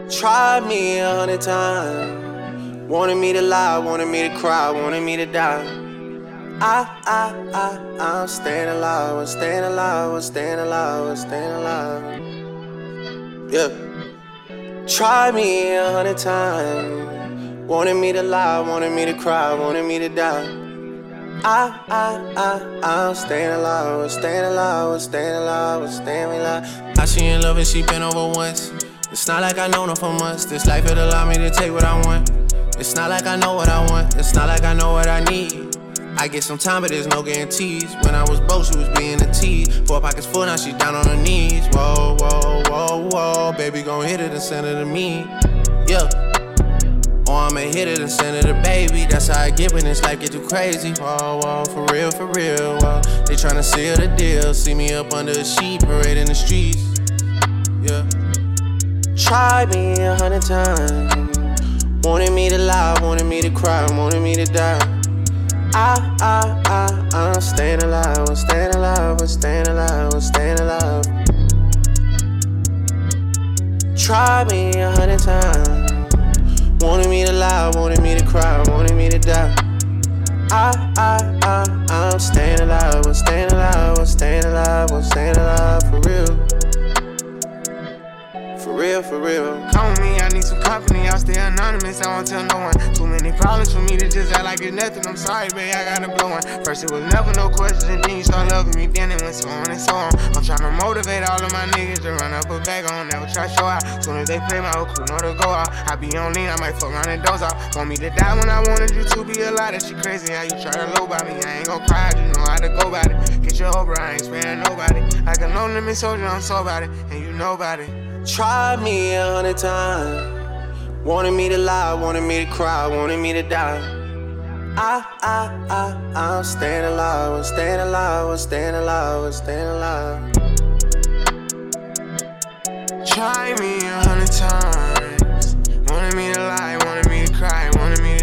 Tried me 100 times. Wanted me to lie, wanted me to cry, wanted me to die. I'm staying alive, I'm staying alive, I'm staying alive, I'm staying alive. Yeah. Tried me 100 times. Wanted me to lie, wanted me to cry, wanted me to die. I'm staying alive, I'm staying alive, I'm staying alive, I'm staying alive. How she in love and she been over once. It's not like I know her for months. This life would allow me to take what I want. It's not like I know what I want. It's not like I know what I need. I get some time, but there's no guarantees. When I was broke, she was being a tease. 4 pockets full, now she down on her knees. Whoa, whoa, whoa, whoa. Baby gon' hit it and send it to me. Yeah. Or I'ma hit it and send it to baby. That's how I get when this life get too crazy. Whoa, whoa, for real, whoa. They tryna seal the deal. See me up under a sheet, parade in the streets. Yeah. Tried me 100 times. Wanted me to lie, wanted me to cry, wanted me to die. I'm staying alive, I'm staying alive, I'm staying alive, I'm staying alive. Tried me 100 times. Wanted me to lie, wanted me to cry, wanted me to die. I'm staying alive, I'm staying alive, I'm staying alive, I'm staying alive for real. For real. Come with me, I need some company, I'll stay anonymous, I won't tell no one. Too many problems for me to just act like it's nothing, I'm sorry, babe, I gotta blow one. First it was never no question, then you start loving me, then it went so on and so on. I'm tryna motivate all of my niggas to run up a bag on, never try to show out. Soon as they play, my whole crew know to go out. I be on lean, I might fuck around and doze out. Want me to die when I wanted you to be alive, that shit crazy how you try to low by me. I ain't gon' cry, you know how to go about it. Get your over, I ain't sparing nobody. Like a no limit soldier, I'm so about it, and you know about it. Tried me 100 times. Wanted me to lie, wanted me to cry, wanted me to die. I'm staying alive, I'm staying alive, I'm staying alive, I'm staying alive. Try me 100 times. Wanted me to lie, wanted me to cry, wanted me to